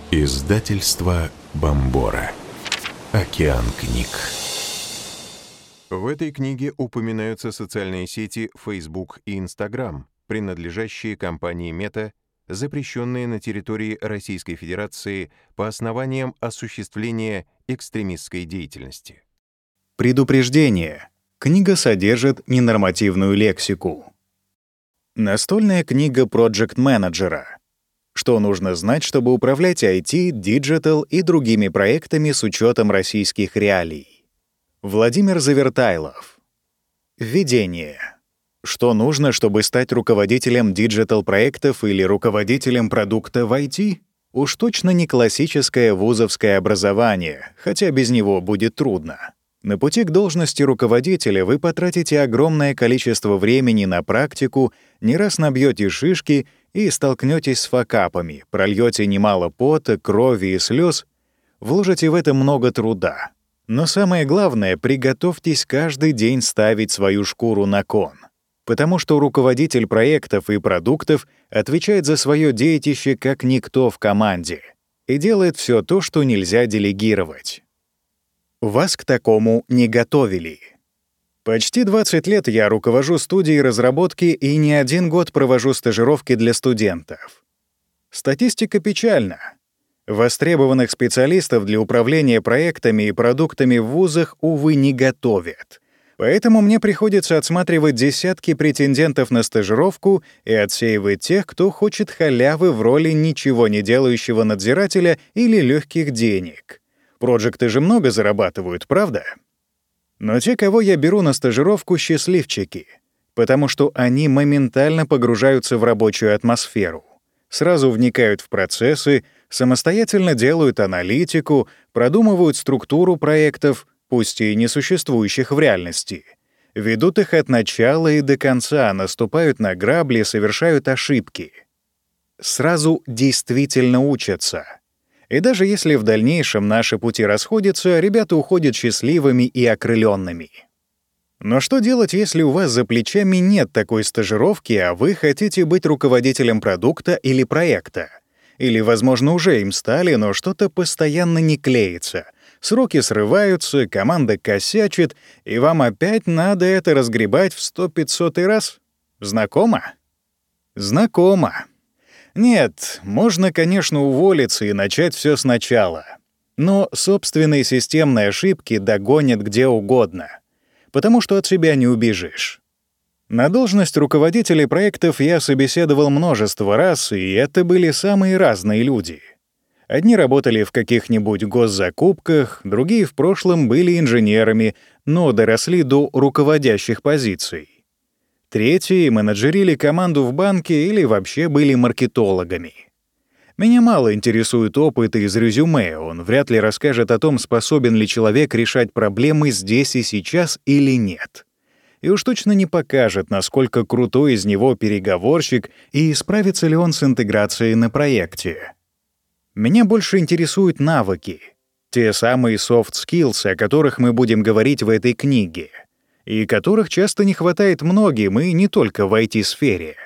Издательство Бомбора. Океан книг. В этой книге упоминаются социальные сети Facebook и Instagram, принадлежащие компании Meta, запрещенные на территории Российской Федерации по основаниям осуществления экстремистской деятельности. Предупреждение. Книга содержит ненормативную лексику. Настольная книга проджект-менеджера. Что нужно знать, чтобы управлять IT, диджитал и другими проектами с учетом российских реалий? Владимир Завертайлов. Введение. Что нужно, чтобы стать руководителем диджитал-проектов или руководителем продукта в IT? Уж точно не классическое вузовское образование, хотя без него будет трудно. На пути к должности руководителя вы потратите огромное количество времени на практику, не раз набьете шишки и столкнетесь с факапами, прольете немало пота, крови и слез, вложите в это много труда. Но самое главное, приготовьтесь каждый день ставить свою шкуру на кон. Потому что руководитель проектов и продуктов отвечает за свое детище как никто в команде и делает все то, что нельзя делегировать. Вас к такому не готовили. Почти 20 лет я руковожу студией разработки и не один год провожу стажировки для студентов. Статистика печальна. Востребованных специалистов для управления проектами и продуктами в вузах, увы, не готовят. Поэтому мне приходится отсматривать десятки претендентов на стажировку и отсеивать тех, кто хочет халявы в роли ничего не делающего надзирателя или легких денег. Проджекты же много зарабатывают, правда? Но те, кого я беру на стажировку, счастливчики, потому что они моментально погружаются в рабочую атмосферу, сразу вникают в процессы, самостоятельно делают аналитику, продумывают структуру проектов, пусть и не существующих в реальности, ведут их от начала и до конца, наступают на грабли, совершают ошибки. Сразу действительно учатся. И даже если в дальнейшем наши пути расходятся, ребята уходят счастливыми и окрыленными. Но что делать, если у вас за плечами нет такой стажировки, а вы хотите быть руководителем продукта или проекта? Или, возможно, уже им стали, но что-то постоянно не клеится. Сроки срываются, команда косячит, и вам опять надо это разгребать в 100-500 раз? Знакомо? Знакомо. Нет, можно, конечно, уволиться и начать все сначала. Но собственные системные ошибки догонят где угодно, потому что от себя не убежишь. На должность руководителей проектов я собеседовал множество раз, и это были самые разные люди. Одни работали в каких-нибудь госзакупках, другие в прошлом были инженерами, но доросли до руководящих позиций. Третьи менеджерили команду в банке или вообще были маркетологами. Меня мало интересует опыт из резюме, он вряд ли расскажет о том, способен ли человек решать проблемы здесь и сейчас или нет. И уж точно не покажет, насколько крутой из него переговорщик и справится ли он с интеграцией на проекте. Меня больше интересуют навыки, те самые soft skills, о которых мы будем говорить в этой книге, и которых часто не хватает многим, и не только в IT-сфере.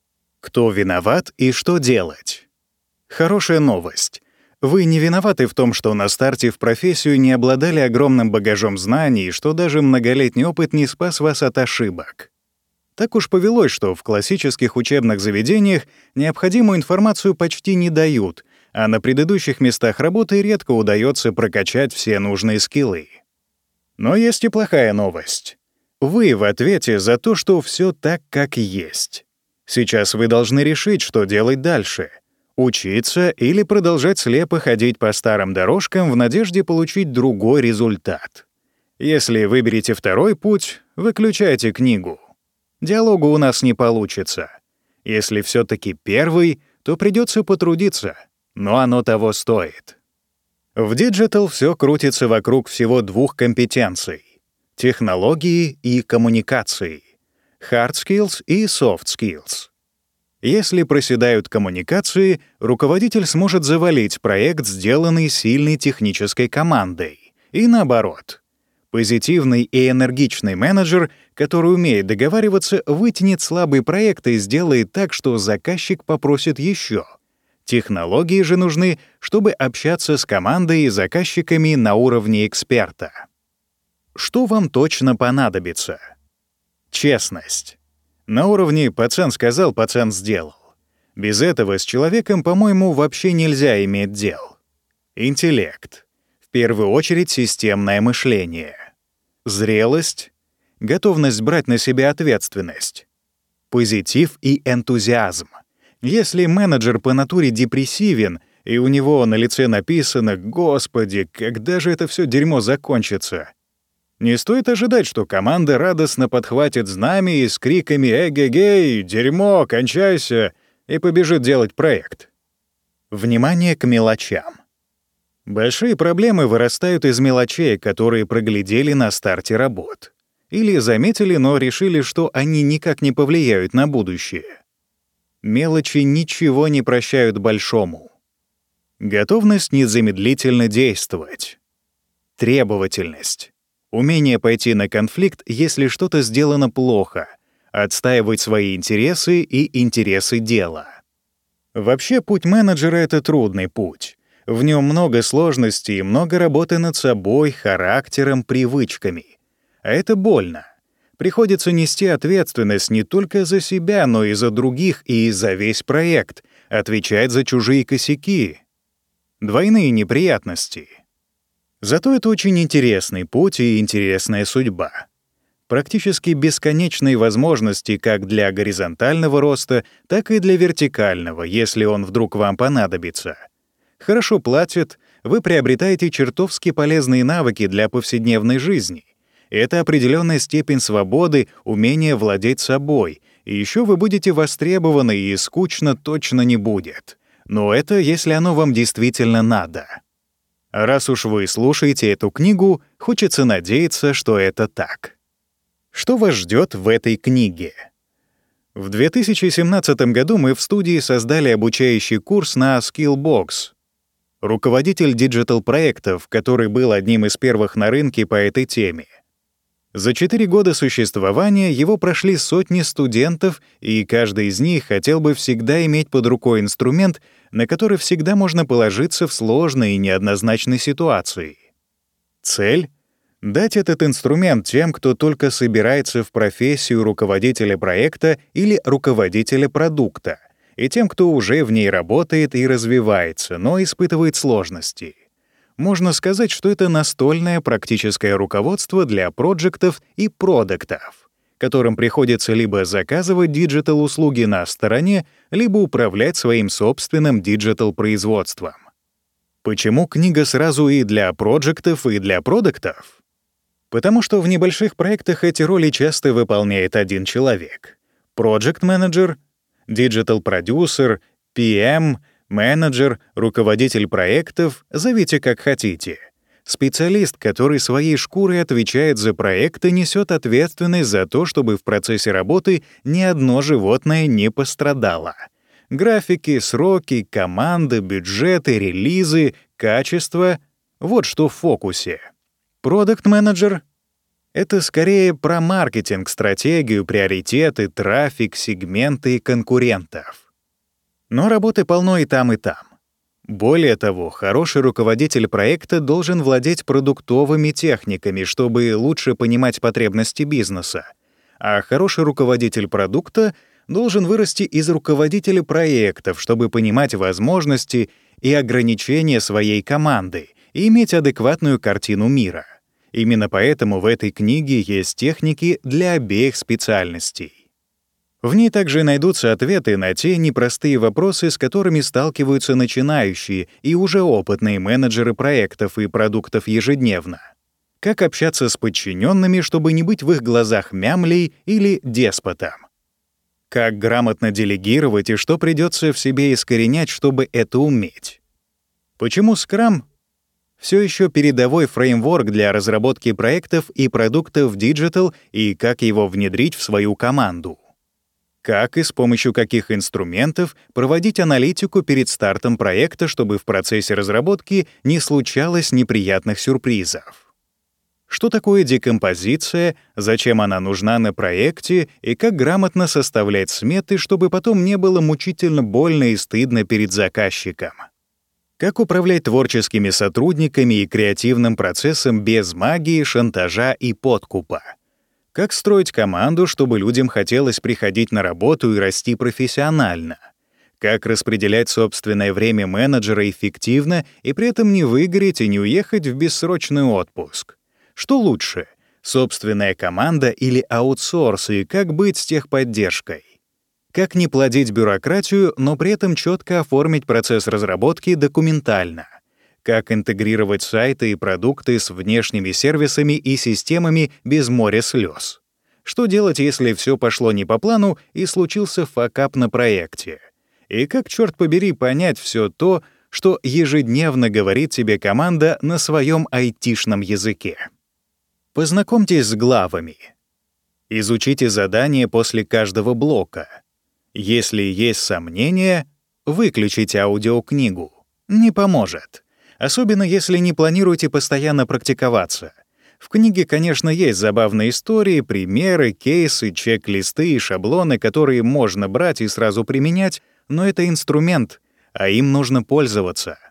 Кто виноват и что делать? Хорошая новость. Вы не виноваты в том, что на старте в профессию не обладали огромным багажом знаний, и что даже многолетний опыт не спас вас от ошибок. Так уж повелось, что в классических учебных заведениях необходимую информацию почти не дают, а на предыдущих местах работы редко удается прокачать все нужные скиллы. Но есть и плохая новость. Вы в ответе за то, что все так, как есть. Сейчас вы должны решить, что делать дальше. Учиться или продолжать слепо ходить по старым дорожкам в надежде получить другой результат. Если выберете второй путь, выключайте книгу. Диалога у нас не получится. Если все-таки первый, то придется потрудиться, но оно того стоит. В диджитал все крутится вокруг всего двух компетенций. Технологии и коммуникации, hard skills и soft skills. Если проседают коммуникации, руководитель сможет завалить проект, сделанный сильной технической командой. И наоборот. Позитивный и энергичный менеджер, который умеет договариваться, вытянет слабый проект и сделает так, что заказчик попросит еще. Технологии же нужны, чтобы общаться с командой и заказчиками на уровне эксперта. Что вам точно понадобится? Честность. На уровне «пацан сказал, пацан сделал». Без этого с человеком, по-моему, вообще нельзя иметь дел. Интеллект. В первую очередь системное мышление. Зрелость. Готовность брать на себя ответственность. Позитив и энтузиазм. Если менеджер по натуре депрессивен, и у него на лице написано «Господи, когда же это все дерьмо закончится?», не стоит ожидать, что команда радостно подхватит знамя и с криками «Эгегей, дерьмо, кончайся!» и побежит делать проект. Внимание к мелочам. Большие проблемы вырастают из мелочей, которые проглядели на старте работ. Или заметили, но решили, что они никак не повлияют на будущее. Мелочи ничего не прощают большому. Готовность незамедлительно действовать. Требовательность. Умение пойти на конфликт, если что-то сделано плохо, отстаивать свои интересы и интересы дела. Вообще, путь менеджера — это трудный путь. В нем много сложностей и много работы над собой, характером, привычками. А это больно. Приходится нести ответственность не только за себя, но и за других, и за весь проект, отвечать за чужие косяки. Двойные неприятности. Зато это очень интересный путь и интересная судьба. Практически бесконечные возможности как для горизонтального роста, так и для вертикального, если он вдруг вам понадобится. Хорошо платят, вы приобретаете чертовски полезные навыки для повседневной жизни. Это определенная степень свободы, умение владеть собой. И еще вы будете востребованы, и скучно точно не будет. Но это если оно вам действительно надо. А раз уж вы слушаете эту книгу, хочется надеяться, что это так. Что вас ждет в этой книге? В 2017 году мы в студии создали обучающий курс на Skillbox. Руководитель диджитал-проектов, который был одним из первых на рынке по этой теме. За 4 года существования его прошли сотни студентов, и каждый из них хотел бы всегда иметь под рукой инструмент, на который всегда можно положиться в сложной и неоднозначной ситуации. Цель — дать этот инструмент тем, кто только собирается в профессию руководителя проекта или руководителя продукта, и тем, кто уже в ней работает и развивается, но испытывает сложности. Можно сказать, что это настольное практическое руководство для проектов и продуктов, которым приходится либо заказывать диджитал-услуги на стороне, либо управлять своим собственным диджитал-производством. Почему книга сразу и для проектов, и для продуктов? Потому что в небольших проектах эти роли часто выполняет один человек. Проект-менеджер, диджитал-продюсер, PM — менеджер, руководитель проектов, зовите как хотите. Специалист, который своей шкурой отвечает за проект и несет ответственность за то, чтобы в процессе работы ни одно животное не пострадало. Графики, сроки, команды, бюджеты, релизы, качество — вот что в фокусе. Продакт-менеджер — это скорее про маркетинг, стратегию, приоритеты, трафик, сегменты конкурентов. Но работы полно и там, и там. Более того, хороший руководитель проекта должен владеть продуктовыми техниками, чтобы лучше понимать потребности бизнеса. А хороший руководитель продукта должен вырасти из руководителя проектов, чтобы понимать возможности и ограничения своей команды и иметь адекватную картину мира. Именно поэтому в этой книге есть техники для обеих специальностей. В ней также найдутся ответы на те непростые вопросы, с которыми сталкиваются начинающие и уже опытные менеджеры проектов и продуктов ежедневно. Как общаться с подчиненными, чтобы не быть в их глазах мямлей или деспотом? Как грамотно делегировать и что придется в себе искоренять, чтобы это уметь? Почему Scrum все еще передовой фреймворк для разработки проектов и продуктов в диджитал и как его внедрить в свою команду? Как и с помощью каких инструментов проводить аналитику перед стартом проекта, чтобы в процессе разработки не случалось неприятных сюрпризов? Что такое декомпозиция, зачем она нужна на проекте и как грамотно составлять сметы, чтобы потом не было мучительно больно и стыдно перед заказчиком. Как управлять творческими сотрудниками и креативным процессом без магии, шантажа и подкупа. Как строить команду, чтобы людям хотелось приходить на работу и расти профессионально. Как распределять собственное время менеджера эффективно и при этом не выгореть и не уехать в бессрочный отпуск. Что лучше, собственная команда или аутсорс, и как быть с техподдержкой? Как не плодить бюрократию, но при этом четко оформить процесс разработки документально? Как интегрировать сайты и продукты с внешними сервисами и системами без моря слез? Что делать, если все пошло не по плану и случился факап на проекте? И как, черт побери, понять все то, что ежедневно говорит тебе команда на своем айтишном языке? Познакомьтесь с главами. Изучите задания после каждого блока. Если есть сомнения, выключите аудиокнигу. Не поможет. Особенно если не планируете постоянно практиковаться. В книге, конечно, есть забавные истории, примеры, кейсы, чек-листы и шаблоны, которые можно брать и сразу применять, но это инструмент, а им нужно пользоваться.